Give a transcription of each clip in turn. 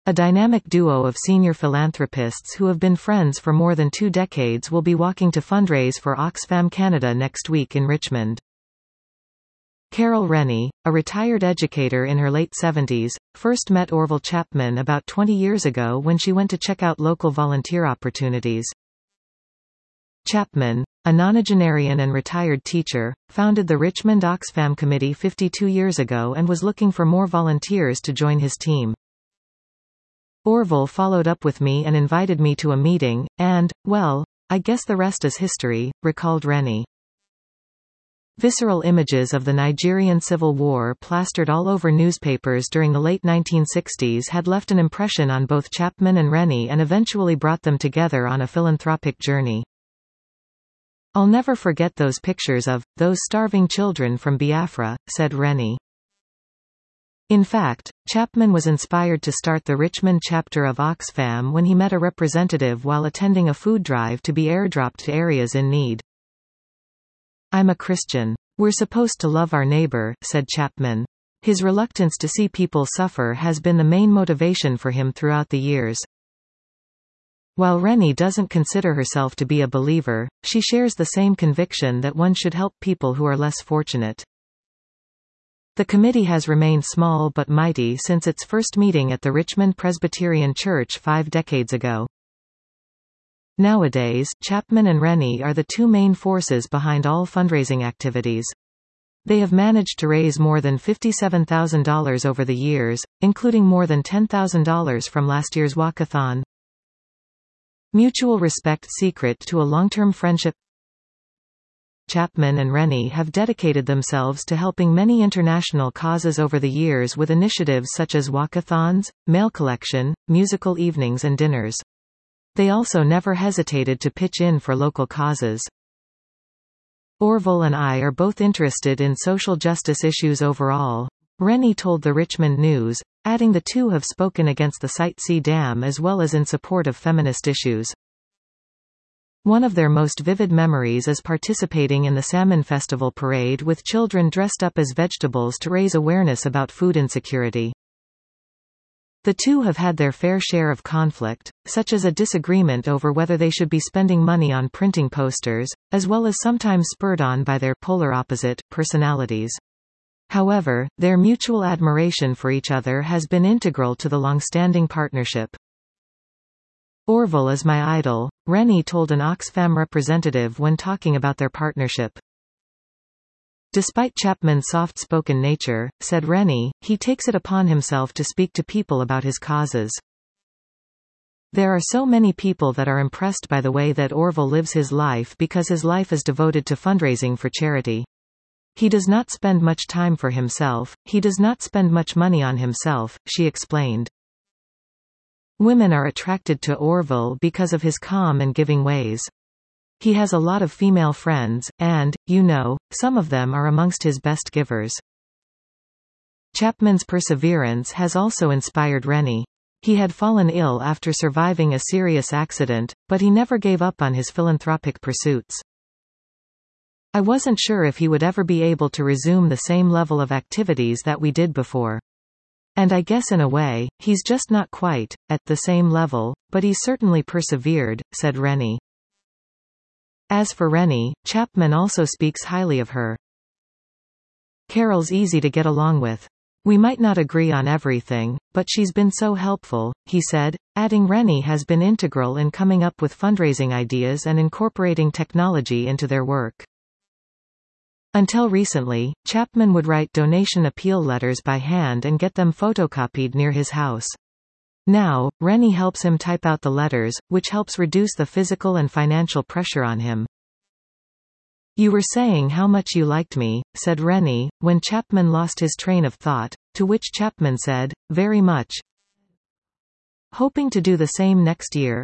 A dynamic duo of senior philanthropists who have been friends for more than 2 decades will be walking to fundraise for Oxfam Canada next week in Richmond. Carol Rennie, a retired educator in her late 70s, first met Orville Chapman about 20 years ago when she went to check out local volunteer opportunities. Chapman, a nonagenarian and retired teacher, founded the Richmond Oxfam Committee 52 years ago and was looking for more volunteers to join his team. Orville followed up with me and invited me to a meeting, and, well, I guess the rest is history, recalled Rennie. Visceral images of the Nigerian Civil War plastered all over newspapers during the late 1960s had left an impression on both Chapman and Rennie and eventually brought them together on a philanthropic journey. "I'll never forget those pictures of those starving children from Biafra," said Rennie. In fact, Chapman was inspired to start the Richmond chapter of Oxfam when he met a representative while attending a food drive to be airdropped to areas in need. "I'm a Christian. We're supposed to love our neighbor," said Chapman. His reluctance to see people suffer has been the main motivation for him throughout the years. While Rennie doesn't consider herself to be a believer, she shares the same conviction that one should help people who are less fortunate. The committee has remained small but mighty since its first meeting at the Richmond Presbyterian Church 5 decades ago. Nowadays, Chapman and Rennie are the two main forces behind all fundraising activities. They have managed to raise more than $57,000 over the years, including more than $10,000 from last year's walkathon. Mutual respect secret to a long-term friendship. Chapman and Rennie have dedicated themselves to helping many international causes over the years with initiatives such as walkathons, mail collection, musical evenings and dinners. They also never hesitated to pitch in for local causes. Orville and I are both interested in social justice issues overall, Rennie told the Richmond News, adding the two have spoken against the Site C Dam as well as in support of feminist issues. One of their most vivid memories is participating in the Salmon Festival parade with children dressed up as vegetables to raise awareness about food insecurity. The two have had their fair share of conflict, such as a disagreement over whether they should be spending money on printing posters, as well as sometimes spurred on by their polar opposite personalities. However, their mutual admiration for each other has been integral to the long-standing partnership. "Orville is my idol," Rennie told an Oxfam representative when talking about their partnership. Despite Chapman's soft-spoken nature, said Rennie, he takes it upon himself to speak to people about his causes. "There are so many people that are impressed by the way that Orville lives his life because his life is devoted to fundraising for charity. He does not spend much time for himself, he does not spend much money on himself," she explained. Women are attracted to Orville because of his calm and giving ways. He has a lot of female friends, and, some of them are amongst his best givers. Chapman's perseverance has also inspired Rennie. He had fallen ill after surviving a serious accident, but he never gave up on his philanthropic pursuits. "I wasn't sure if he would ever be able to resume the same level of activities that we did before. And I guess in a way, he's just not quite at the same level, but he certainly persevered," said Rennie. As for Rennie, Chapman also speaks highly of her. "Carol's easy to get along with. We might not agree on everything, but she's been so helpful," he said, adding Rennie has been integral in coming up with fundraising ideas and incorporating technology into their work. Until recently, Chapman would write donation appeal letters by hand and get them photocopied near his house. Now, Rennie helps him type out the letters, which helps reduce the physical and financial pressure on him. "You were saying how much you liked me," said Rennie, when Chapman lost his train of thought, to which Chapman said, "Very much. Hoping to do the same next year."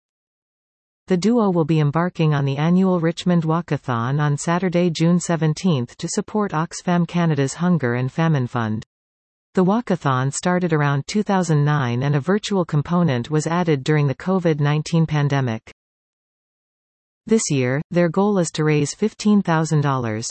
The duo will be embarking on the annual Richmond Walkathon on Saturday, June 17 to support Oxfam Canada's Hunger and Famine Fund. The walkathon started around 2009 and a virtual component was added during the COVID-19 pandemic. This year, their goal is to raise $15,000.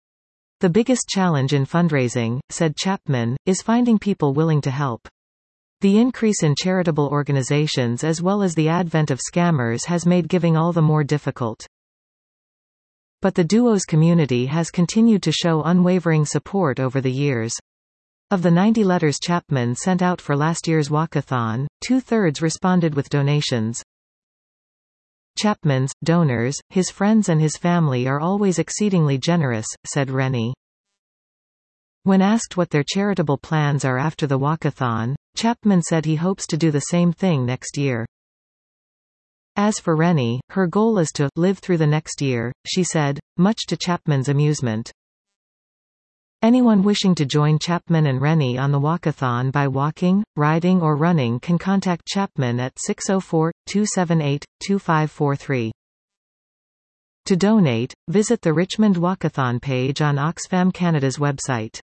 "The biggest challenge in fundraising," said Chapman, "is finding people willing to help. The increase in charitable organizations as well as the advent of scammers has made giving all the more difficult. But the duo's community has continued to show unwavering support over the years. Of the 90 letters Chapman sent out for last year's walkathon, 2/3 responded with donations. Chapman's donors, his friends and his family are always exceedingly generous, said Rennie. When asked what their charitable plans are after the walkathon, Chapman said he hopes to do the same thing next year. As for Rennie, her goal is to live through the next year, she said, much to Chapman's amusement. Anyone wishing to join Chapman and Rennie on the walkathon by walking, riding or running can contact Chapman at 604-278-2543. To donate, visit the Richmond Walkathon page on Oxfam Canada's website.